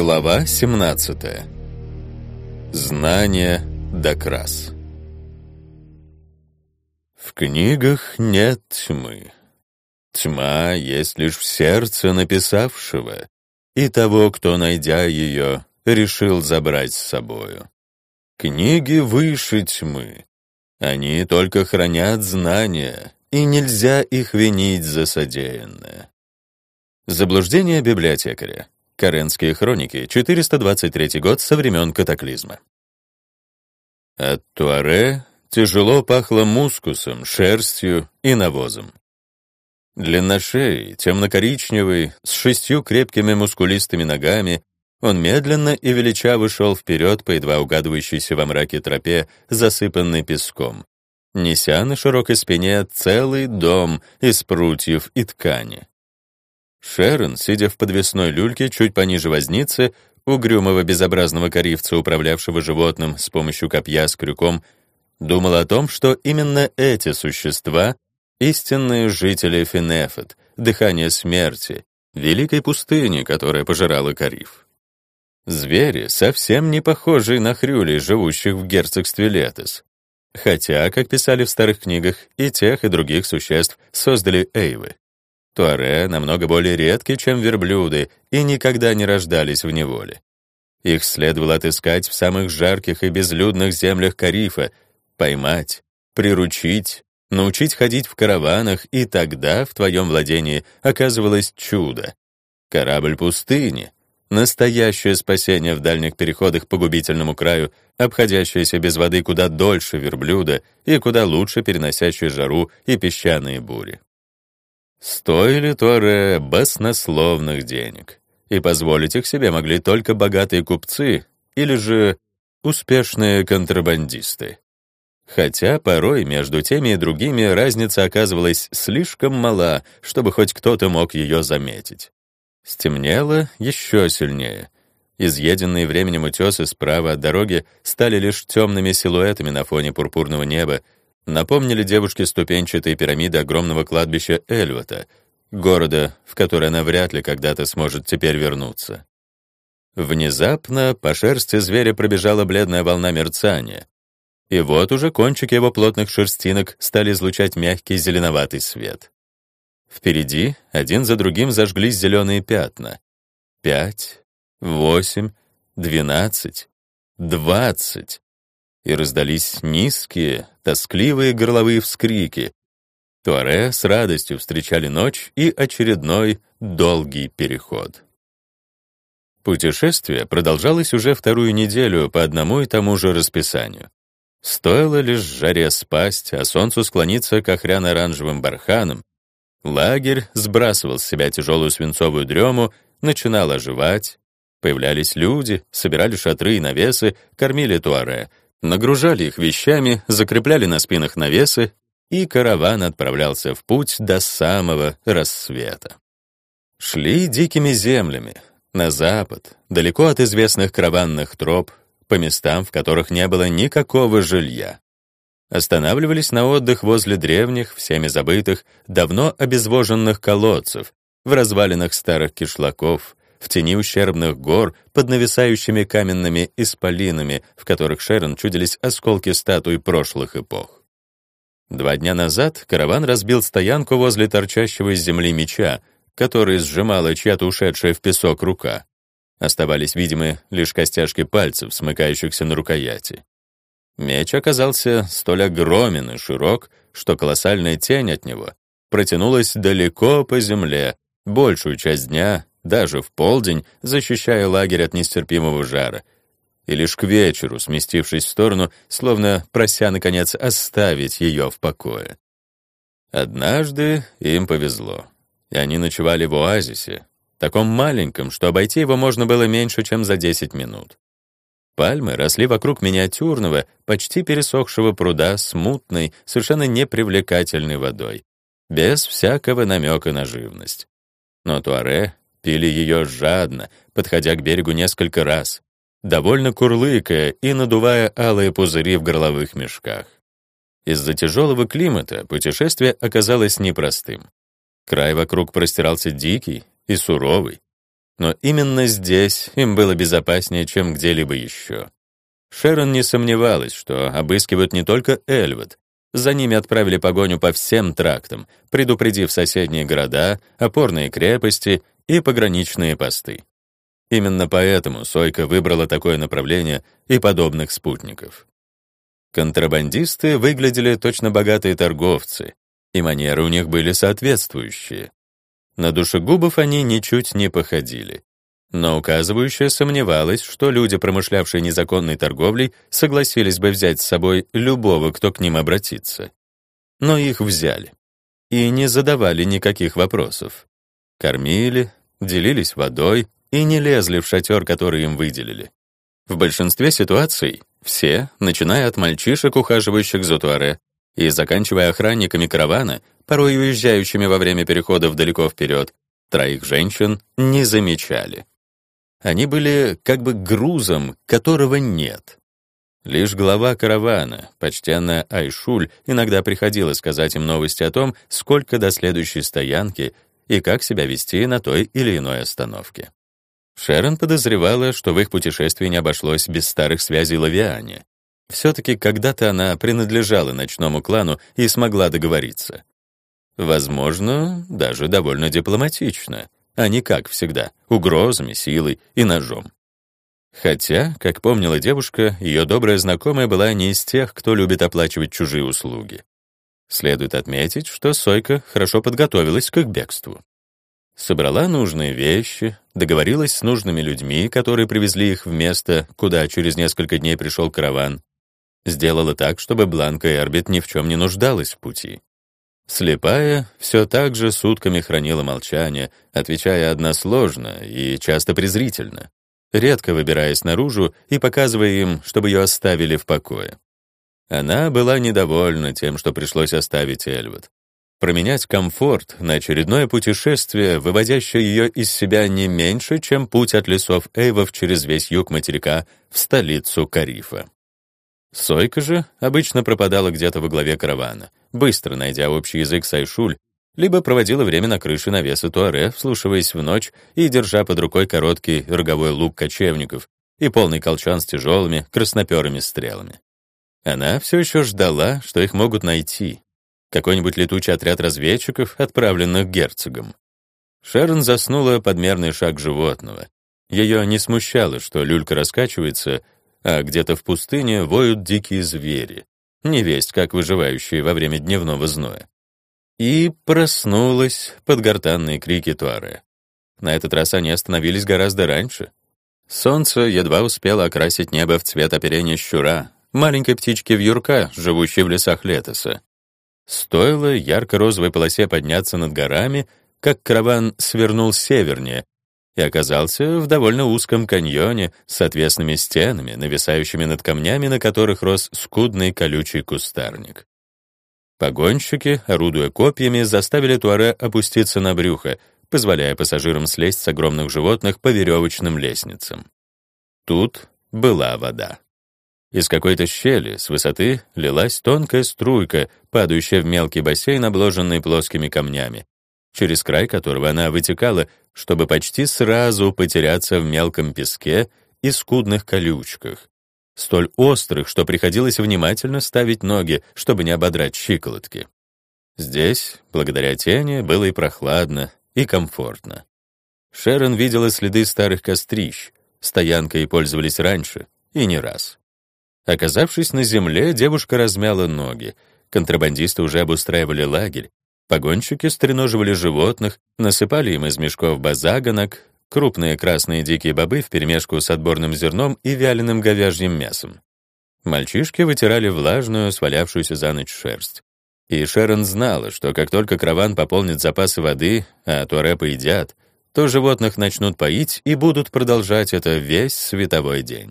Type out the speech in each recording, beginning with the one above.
Глава 17. Знание Докрас. В книгах нет тьмы. Тьма есть лишь в сердце написавшего и того, кто, найдя ее, решил забрать с собою. Книги выше тьмы. Они только хранят знания, и нельзя их винить за содеянное. Заблуждение библиотекаря. Каренские хроники, 423 год со времен катаклизма. От Туаре тяжело пахло мускусом, шерстью и навозом. Длинношеый, темно-коричневый, с 6 крепкими мускулистыми ногами, он медленно и величаво шел вперед по едва угадывающейся во мраке тропе, засыпанной песком, неся на широкой спине целый дом из прутьев и ткани. Шерон, сидя в подвесной люльке чуть пониже возницы, угрюмого безобразного коривца, управлявшего животным с помощью копья с крюком, думал о том, что именно эти существа — истинные жители Фенефет, дыхание смерти, великой пустыни, которая пожирала Кариф. Звери, совсем не похожие на хрюлей, живущих в герцогстве Летес. Хотя, как писали в старых книгах, и тех, и других существ создали эйвы. Туаре намного более редки, чем верблюды, и никогда не рождались в неволе. Их следовало отыскать в самых жарких и безлюдных землях Карифа, поймать, приручить, научить ходить в караванах, и тогда в твоем владении оказывалось чудо. Корабль пустыни, настоящее спасение в дальних переходах по губительному краю, обходящееся без воды куда дольше верблюда и куда лучше переносящее жару и песчаные бури. Стоили Туаре баснословных денег, и позволить их себе могли только богатые купцы или же успешные контрабандисты. Хотя порой между теми и другими разница оказывалась слишком мала, чтобы хоть кто-то мог ее заметить. Стемнело еще сильнее. Изъеденные временем утесы справа от дороги стали лишь темными силуэтами на фоне пурпурного неба, напомнили девушке ступенчатые пирамиды огромного кладбища Эльвата, города, в который она вряд ли когда-то сможет теперь вернуться. Внезапно по шерсти зверя пробежала бледная волна мерцания, и вот уже кончики его плотных шерстинок стали излучать мягкий зеленоватый свет. Впереди один за другим зажглись зеленые пятна. 5, 8, 12, 20. И раздались низкие, тоскливые горловые вскрики. Туаре с радостью встречали ночь и очередной долгий переход. Путешествие продолжалось уже вторую неделю по одному и тому же расписанию. Стоило лишь жаре спасть, а солнцу склониться к охряно-оранжевым барханам, лагерь сбрасывал с себя тяжелую свинцовую дрему, начинал оживать, появлялись люди, собирали шатры и навесы, кормили Туаре, нагружали их вещами, закрепляли на спинах навесы, и караван отправлялся в путь до самого рассвета. Шли дикими землями, на запад, далеко от известных караванных троп, по местам, в которых не было никакого жилья. Останавливались на отдых возле древних, всеми забытых, давно обезвоженных колодцев, в развалинах старых кишлаков, в тени ущербных гор под нависающими каменными исполинами, в которых Шерон чудились осколки статуй прошлых эпох. 2 дня назад караван разбил стоянку возле торчащего из земли меча, который сжимала чья-то ушедшая в песок рука. Оставались видимы лишь костяшки пальцев, смыкающихся на рукояти. Меч оказался столь огромен и широк, что колоссальная тень от него протянулась далеко по земле, большую часть дня, даже в полдень, защищая лагерь от нестерпимого жара, и лишь к вечеру, сместившись в сторону, словно прося, наконец, оставить ее в покое. Однажды им повезло, и они ночевали в оазисе, таком маленьком, что обойти его можно было меньше, чем за 10 минут. Пальмы росли вокруг миниатюрного, почти пересохшего пруда с мутной, совершенно непривлекательной водой, без всякого намека на живность. Но Туаре пили ее жадно, подходя к берегу несколько раз, довольно курлыкая и надувая алые пузыри в горловых мешках. Из-за тяжелого климата путешествие оказалось непростым. Край вокруг простирался дикий и суровый. Но именно здесь им было безопаснее, чем где-либо еще. Шерон не сомневалась, что обыскивают не только Эльвуд. За ними отправили погоню по всем трактам, предупредив соседние города, опорные крепости и пограничные посты. Именно поэтому Сойка выбрала такое направление и подобных спутников. Контрабандисты выглядели точно богатые торговцы, и манеры у них были соответствующие. На душегубов они ничуть не походили. Но указывающая сомневалась, что люди, промышлявшие незаконной торговлей, согласились бы взять с собой любого, кто к ним обратится. Но их взяли. И не задавали никаких вопросов. Кормили, делились водой и не лезли в шатер, который им выделили. В большинстве ситуаций все, начиная от мальчишек, ухаживающих за Туаре, и заканчивая охранниками каравана, порой уезжающими во время переходов далеко вперед, троих женщин не замечали. Они были как бы грузом, которого нет. Лишь глава каравана, почтенная Айшуль, иногда приходила сказать им новости о том, сколько до следующей стоянки и как себя вести на той или иной остановке. Шерон подозревала, что в их путешествии не обошлось без старых связей Лавиане. Все-таки когда-то она принадлежала ночному клану и смогла договориться. Возможно, даже довольно дипломатично, а не как всегда, угрозами, силой и ножом. Хотя, как помнила девушка, ее добрая знакомая была не из тех, кто любит оплачивать чужие услуги. Следует отметить, что Сойка хорошо подготовилась к их бегству. Собрала нужные вещи, договорилась с нужными людьми, которые привезли их в место, куда через несколько дней пришел караван. Сделала так, чтобы Бланка Эрбит ни в чем не нуждалась в пути. Слепая все так же сутками хранила молчание, отвечая односложно и часто презрительно, редко выбираясь наружу и показывая им, чтобы ее оставили в покое. Она была недовольна тем, что пришлось оставить Эльвуд. Променять комфорт на очередное путешествие, выводящее ее из себя не меньше, чем путь от лесов Эйвов через весь юг материка в столицу Карифа. Сойка же обычно пропадала где-то во главе каравана, быстро найдя общий язык с Айшуль, либо проводила время на крыше навеса Туаре, вслушиваясь в ночь и держа под рукой короткий роговой лук кочевников и полный колчан с тяжелыми красноперыми стрелами. Она все еще ждала, что их могут найти. Какой-нибудь летучий отряд разведчиков, отправленных герцогом. Шерон заснула под мерный шаг животного. Ее не смущало, что люлька раскачивается, а где-то в пустыне воют дикие звери, невесть как выживающие во время дневного зноя. И проснулась под гортанные крики Туаре. На этот раз они остановились гораздо раньше. Солнце едва успело окрасить небо в цвет оперения щура, маленькой птички-вьюрка, живущей в лесах Летоса. Стоило ярко-розовой полосе подняться над горами, как караван свернул севернее и оказался в довольно узком каньоне с отвесными стенами, нависающими над камнями, на которых рос скудный колючий кустарник. Погонщики, орудуя копьями, заставили Туаре опуститься на брюхо, позволяя пассажирам слезть с огромных животных по веревочным лестницам. Тут была вода. Из какой-то щели с высоты лилась тонкая струйка, падающая в мелкий бассейн, обложенный плоскими камнями, через край которого она вытекала, чтобы почти сразу потеряться в мелком песке и скудных колючках, столь острых, что приходилось внимательно ставить ноги, чтобы не ободрать щиколотки. Здесь, благодаря тени, было и прохладно, и комфортно. Шерон видела следы старых кострищ, стоянкой пользовались раньше, и не раз. Оказавшись на земле, девушка размяла ноги. Контрабандисты уже обустраивали лагерь. Погонщики стреноживали животных, насыпали им из мешков базаганок, крупные красные дикие бобы вперемешку с отборным зерном и вяленым говяжьим мясом. Мальчишки вытирали влажную, свалявшуюся за ночь шерсть. И Шерон знала, что как только караван пополнит запасы воды, а Туаре поедят, то животных начнут поить и будут продолжать это весь световой день.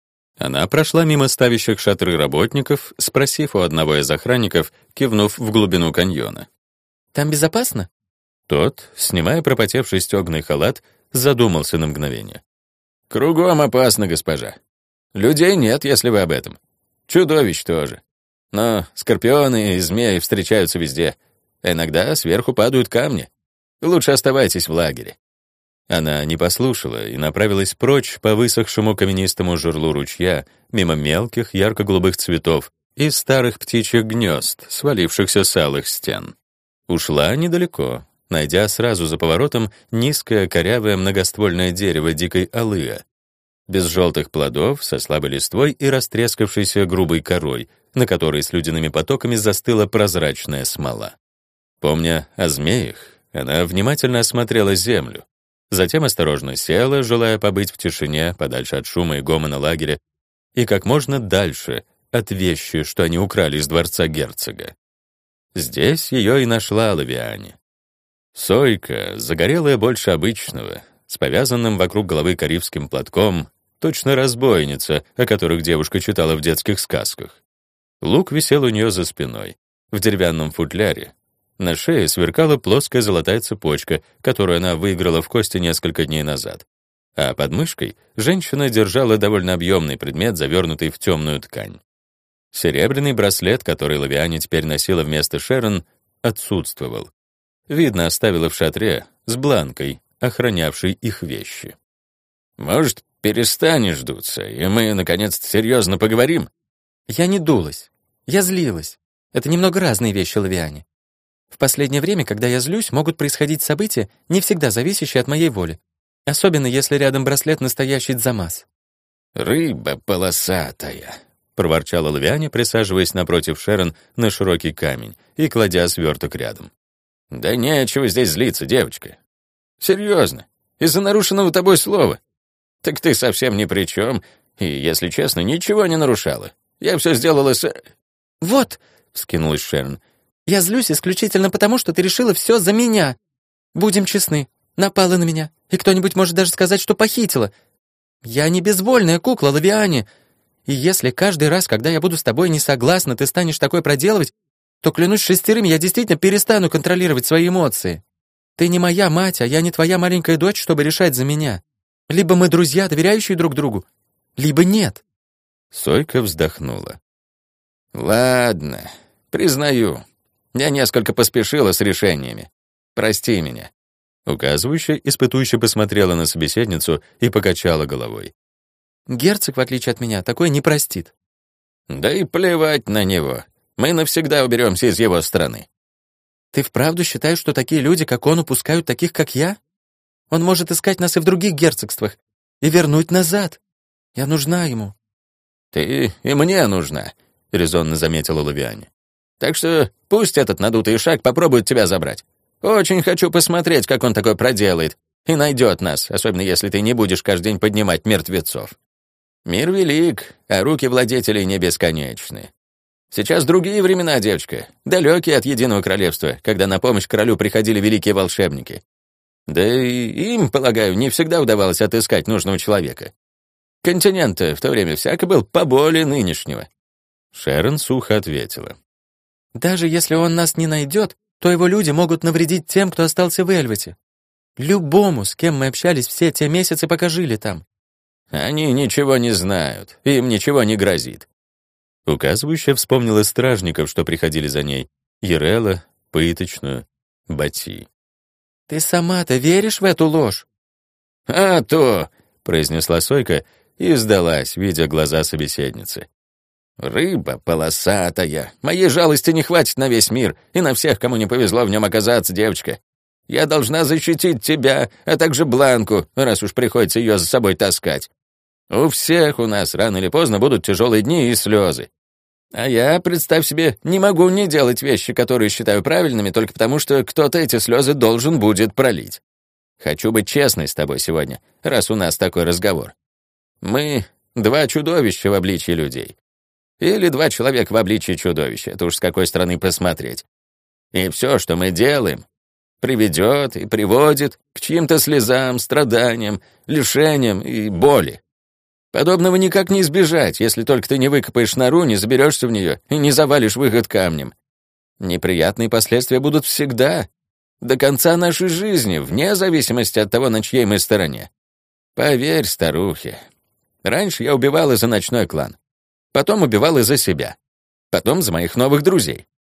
Она прошла мимо ставящих шатры работников, спросив у одного из охранников, кивнув в глубину каньона. «Там безопасно?» Тот, снимая пропотевший стёгный халат, задумался на мгновение. «Кругом опасно, госпожа. Людей нет, если вы об этом. Чудовищ тоже. Но скорпионы и змеи встречаются везде. Иногда сверху падают камни. Лучше оставайтесь в лагере». Она не послушала и направилась прочь по высохшему каменистому жерлу ручья, мимо мелких ярко-голубых цветов и старых птичьих гнезд, свалившихся с алых стен. Ушла недалеко, найдя сразу за поворотом низкое корявое многоствольное дерево дикой алыа, без желтых плодов, со слабой листвой и растрескавшейся грубой корой, на которой с ледяными потоками застыла прозрачная смола. Помня о змеях, она внимательно осмотрела землю, затем осторожно села, желая побыть в тишине, подальше от шума и гомона лагеря, и как можно дальше от вещи, что они украли из дворца герцога. Здесь ее и нашла Лавиане. Сойка, загорелая больше обычного, с повязанным вокруг головы карибским платком, точно разбойница, о которых девушка читала в детских сказках. Лук висел у нее за спиной, в деревянном футляре. На шее сверкала плоская золотая цепочка, которую она выиграла в кости несколько дней назад. А под мышкой женщина держала довольно объемный предмет, завернутый в темную ткань. Серебряный браслет, который Лавиане теперь носила вместо Шерон, отсутствовал. Видно, оставила в шатре с Бланкой, охранявшей их вещи. «Может, перестанешь дуться, и мы, наконец-то, серьезно поговорим?» Я не дулась. Я злилась. Это немного разные вещи, Лавиане. В последнее время, когда я злюсь, могут происходить события, не всегда зависящие от моей воли. Особенно, если рядом браслет настоящий Дзамас. «Рыба полосатая», — проворчала Лавиане, присаживаясь напротив Шерон на широкий камень и кладя сверток рядом. «Да нечего здесь злиться, девочка. Серьезно, из-за нарушенного тобой слова. Так ты совсем ни при чем, и, если честно, ничего не нарушала. Я все сделала с...» «Вот», — вскинулась Шерон, — «я злюсь исключительно потому, что ты решила все за меня. Будем честны, напала на меня, и кто-нибудь может даже сказать, что похитила. Я не безвольная кукла, Лавиане. И если каждый раз, когда я буду с тобой не согласна, ты станешь такое проделывать, то, клянусь шестерым, я действительно перестану контролировать свои эмоции. Ты не моя мать, а я не твоя маленькая дочь, чтобы решать за меня. Либо мы друзья, доверяющие друг другу, либо нет». Сойка вздохнула. «Ладно, признаю, я несколько поспешила с решениями. Прости меня». Указывающая, испытующе посмотрела на собеседницу и покачала головой. «Герцог, в отличие от меня, такое не простит». «Да и плевать на него. Мы навсегда уберемся из его страны». «Ты вправду считаешь, что такие люди, как он, упускают таких, как я? Он может искать нас и в других герцогствах и вернуть назад. Я нужна ему». «Ты и мне нужна», — резонно заметила Лавиане. «Так что пусть этот надутый шаг попробует тебя забрать. Очень хочу посмотреть, как он такое проделает, и найдет нас, особенно если ты не будешь каждый день поднимать мертвецов. Мир велик, а руки владетелей не бесконечны. Сейчас другие времена, девочка, далекие от единого королевства, когда на помощь королю приходили великие волшебники. Да и им, полагаю, не всегда удавалось отыскать нужного человека. Континент-то в то время всяко был поболее нынешнего». Шерон сухо ответила. «Даже если он нас не найдет, то его люди могут навредить тем, кто остался в Эльвете. Любому, с кем мы общались все те месяцы, пока жили там». «Они ничего не знают, им ничего не грозит». Указывающая вспомнила стражников, что приходили за ней, Ерела, Пыточную, Бати. «Ты сама-то веришь в эту ложь?» «А то», — произнесла Сойка и сдалась, видя глаза собеседницы. «Рыба полосатая. Моей жалости не хватит на весь мир и на всех, кому не повезло в нем оказаться, девочка. Я должна защитить тебя, а также Бланку, раз уж приходится ее за собой таскать. У всех у нас рано или поздно будут тяжелые дни и слезы. А я, представь себе, не могу не делать вещи, которые считаю правильными, только потому что кто-то эти слезы должен будет пролить. Хочу быть честной с тобой сегодня, раз у нас такой разговор. Мы — два чудовища в обличии людей. Или два человека в обличии чудовища, это уж с какой стороны посмотреть. И все, что мы делаем, приведет и приводит к чьим-то слезам, страданиям, лишениям и боли. Подобного никак не избежать, если только ты не выкопаешь нору, не заберешься в нее и не завалишь выход камнем. Неприятные последствия будут всегда, до конца нашей жизни, вне зависимости от того, на чьей мы стороне. Поверь, старухе, раньше я убивала за ночной клан, потом убивала за себя, потом за моих новых друзей.